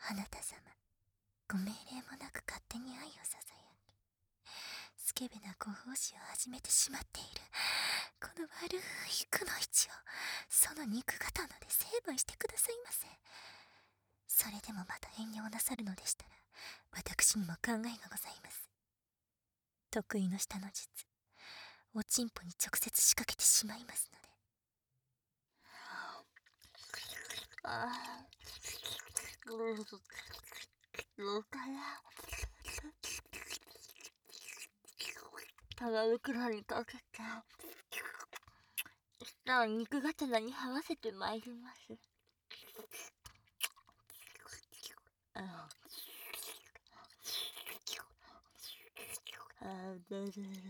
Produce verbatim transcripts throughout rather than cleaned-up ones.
あなた様、ご命令もなく勝手に愛をささやき、スケベなご奉仕を始めてしまっているこの悪いくのいちをその肉刀で成敗してくださいませ。それでもまた遠慮をなさるのでしたら、私にも考えがございます。得意の下の術、おちんぽに直接仕掛けてしまいますので。 ああ、どうかな。玉袋にかけて、下を肉刀に這わせてまいります。ああ、ああ、どうぞどうぞ。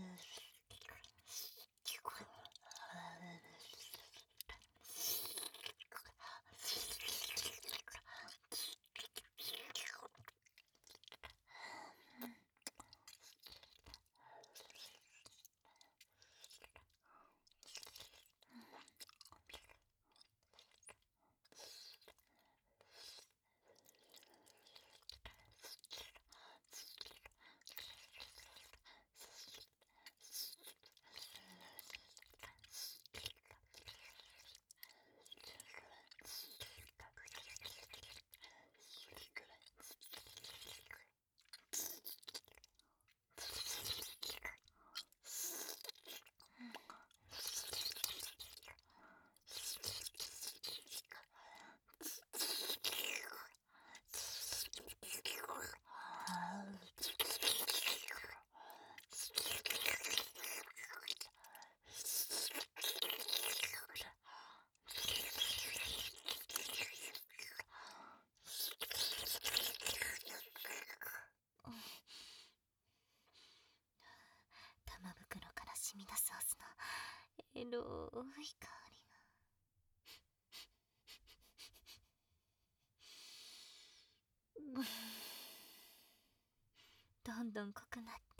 玉袋から染み出すオスのエロい香りがどんどん濃くなって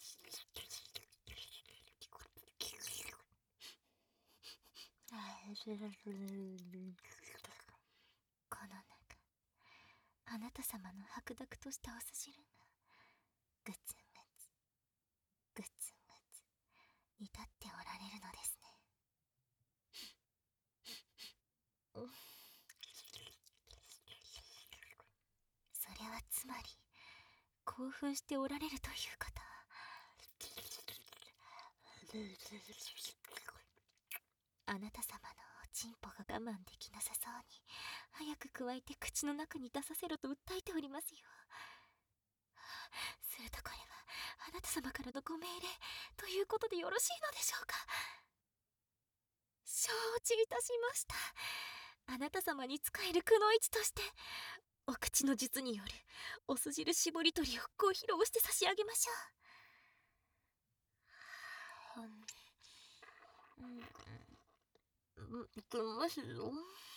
この中、あなた様の白濁としたお酢汁がぐつぐつぐつぐつ煮立っておられるのですね。それはつまり興奮しておられるということ。あなた様のおちんぽが我慢できなさそうに早く加えて口の中に出させろと訴えておりますよ。するとこれはあなた様からのご命令ということでよろしいのでしょうか。承知いたしました。あなた様に仕えるくのいちとしてお口の術によるお酢汁絞り取りをご披露して差し上げましょう。うん、うん、いきますよ。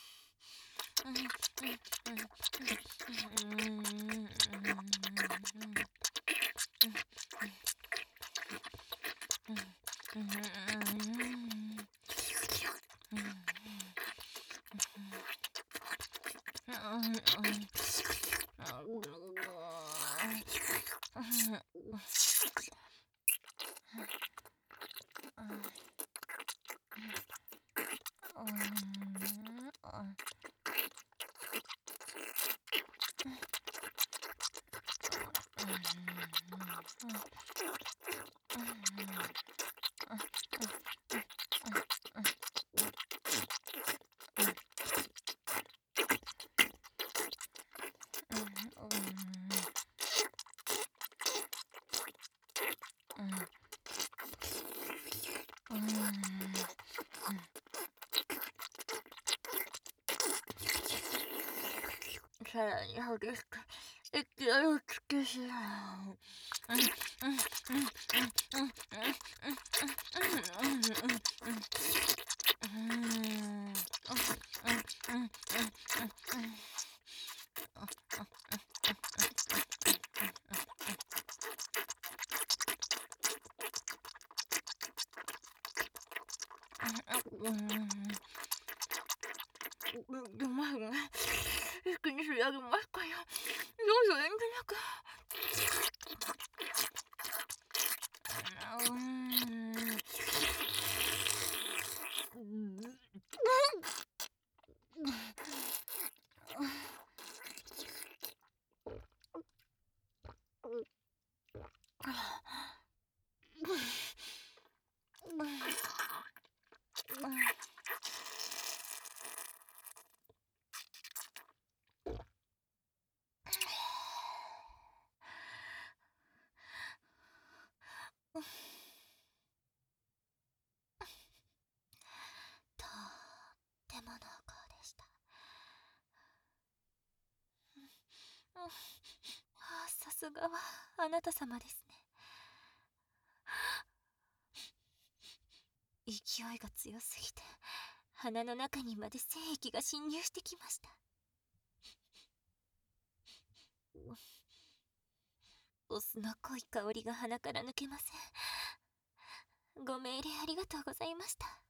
さらに激しく勢いをつけしうまいね。一気に仕上上げますから、どうぞ遠慮なく。うーん。とっても濃厚でした。ああ、さすがはあなた様ですね。勢いが強すぎて鼻の中にまで精液が侵入してきました。お酢の濃い香りが鼻から抜けません。ご命令ありがとうございました。